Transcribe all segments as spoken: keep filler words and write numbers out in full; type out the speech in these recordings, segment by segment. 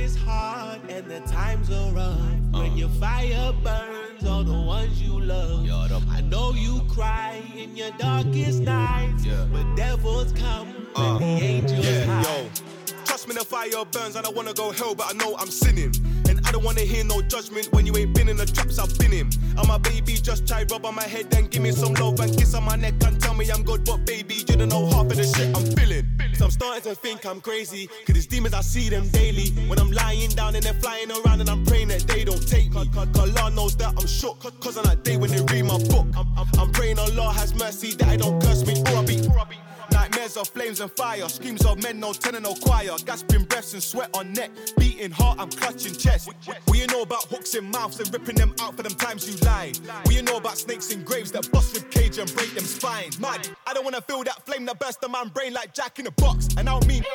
is hard and the times are rough. Uh. When your fire burns all the ones you love. Yo, I know you cry in your darkest nights, yeah. But devils come when uh. the angels yeah, hide. Yo. Trust me, the fire burns and I wanna go hell, but I know I'm sinning. And I don't wanna hear no judgment when you ain't been in the traps I've been in. And my baby just try rub on my head and give me some love and kiss on my neck and tell me I'm good, but baby, you don't know half of the shit I'm feeling. So I'm starting to think I'm crazy, cause these demons, I see them daily. When I'm lying down and they're flying around and I'm praying that they don't take me. Cause, cause Allah knows that I'm shook, cause on that day when they read my book, I'm, I'm, I'm praying Allah has mercy that I don't curse me or I be. Nightmares of flames and fire, screams of men, no tenor, no choir. Gasping breaths and sweat on neck, beating heart, I'm clutching chest. What you know about hooks in mouths and ripping them out for them times you lied? What you know about snakes in graves that bust with cage and break them spine? Mad, I don't wanna feel that flame that burst in my brain like Jack in a box. And I don't mean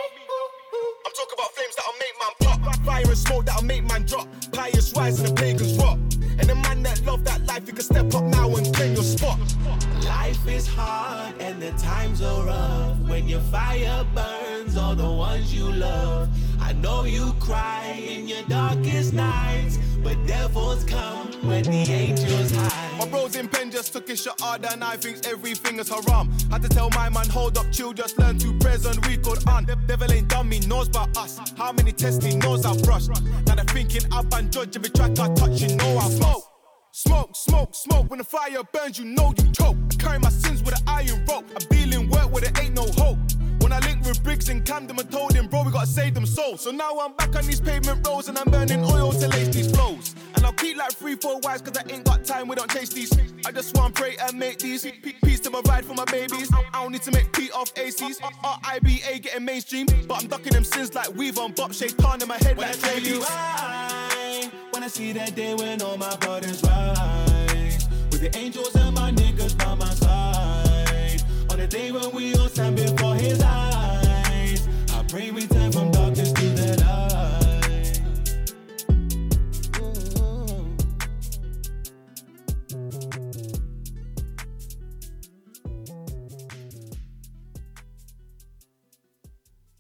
I'm talking about flames that'll make man pop, fire and smoke that'll make man drop. Pious rise and the pagans rot. And the man that love that life, you can step up now and claim your spot. Life is hard and the times are rough. When your fire burns all the ones you love. I know you cry in your darkest nights, but devils come when the angels hide. My bros in pen just took his shot harder and I think everything is haram. Had to tell my man, hold up, chill, just learn to present, read good on. The devil ain't done me, knows about us. How many tests he knows I've brushed. Now they're thinking I've been judge every track I touch, you know I smoke. Smoke, smoke, smoke, when the fire burns, you know you choke. I carry my sins with an iron rope. I'm dealing work where there ain't no hope. When I link with Briggs and Camden, I told him, bro, we gotta save them souls. So now I'm back on these pavement roads and I'm burning oil to lace these flows. And I'll keep like three, four wives, cause I ain't got time, we don't chase these. I just want to pray and make these peace to provide for my babies. I don't need to make P off A Cs. R I B A getting mainstream, but I'm ducking them sins like Weaver and Bop Shaitan in my head like J B's. When I see that day when all my brothers ride,